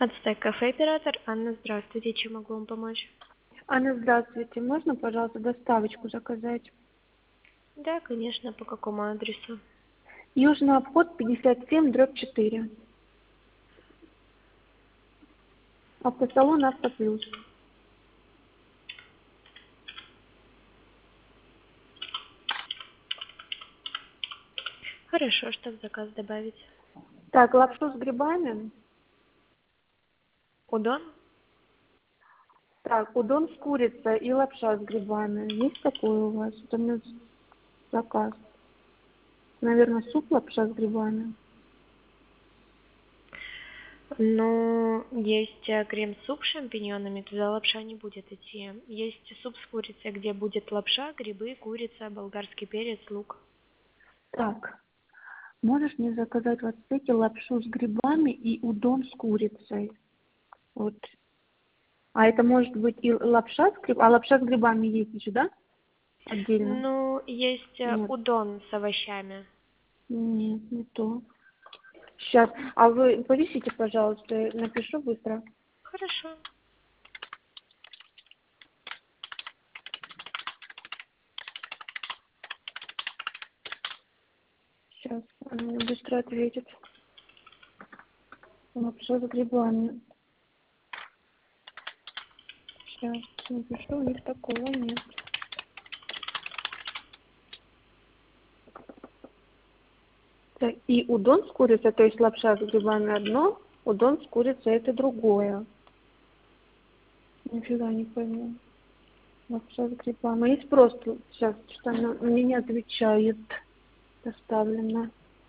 Ацтек кафе оператор Анна, здравствуйте, чем могу вам помочь? Анна, здравствуйте. Можно, пожалуйста, доставочку заказать? Да, конечно, по какому адресу? Южный обход 57/4. Автосалон «Автоплюс». Хорошо, что в заказ добавить? Так, лапшу с грибами. Удон? Так, удон с курицей и лапша с грибами. Есть такое у вас? Это у меня заказ. Наверное, суп лапша с грибами. Ну, есть крем-суп с шампиньонами, туда лапша не будет идти. Есть суп с курицей, где будет лапша, грибы, курица, болгарский перец, лук. Так, можешь мне заказать вот эти лапшу с грибами и удон с курицей? Вот. А это может быть и лапша с грибами? А лапша с грибами есть еще, да? Отдельно? Ну, есть Нет. удон с овощами. Нет, не то. Сейчас. А вы повесите, пожалуйста, напишу быстро. Хорошо. Сейчас она мне быстро ответит. Лапша с грибами. Сейчас напишу, у них такого нет. Так, и удон с курицей, то есть лапша с грибами одно, удон с курицей это другое. Нифига не пойму. Лапша с грибами. Есть просто, сейчас, что она мне не отвечает. Доставлено.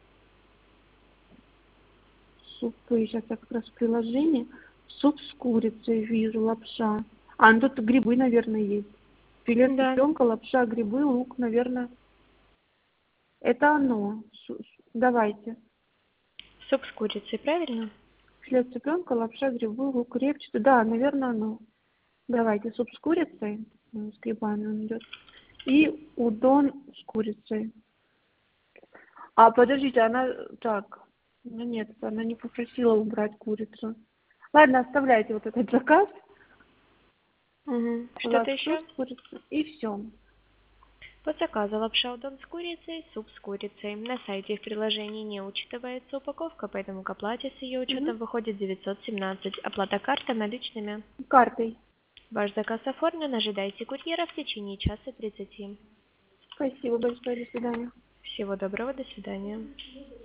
Супы, сейчас я как раз в приложении. Суп с курицей вижу, лапша. А, ну тут грибы, наверное, есть. Филе Да. цыпленка, лапша, грибы, лук, наверное. Это оно. Давайте. Суп с курицей, правильно? Филе цыпленка, лапша, грибы, лук, репчатый. Да, наверное, оно. Давайте суп с курицей. С грибами он идет. И удон с курицей. А, подождите, она... Так. Ну нет, она не попросила убрать курицу. Ладно, оставляйте вот этот заказ. Угу. Что-то Лапшу еще? с курицей. И все. По заказу лапша удон с курицей, суп с курицей. На сайте в приложении не учитывается упаковка, поэтому к оплате с ее учетом выходит 917. Оплата карта наличными. Картой. Ваш заказ оформлен, ожидайте курьера в течение часа 30. Спасибо большое. До свидания. Всего доброго, до свидания.